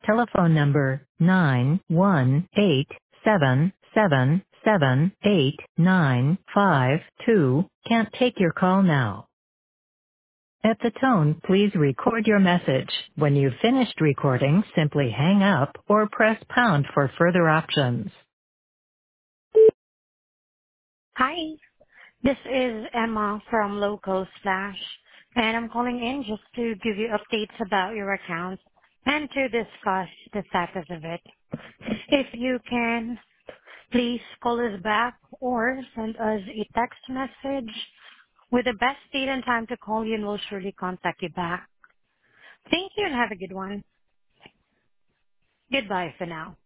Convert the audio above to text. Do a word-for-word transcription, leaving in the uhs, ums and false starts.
telephone number nine one eight seven seven seven eight nine five two can't take your call now. At the tone, please record your message. When you've finished recording, simply hang up or press pound for further options. Hi, this is Emma from Local Slash, and I'm calling in just to give you updates about your account and to discuss the status of it. If you can, please call us back or send us a text message with the best date and time to call you, and we'll surely contact you back. Thank you and have a good one. Goodbye for now.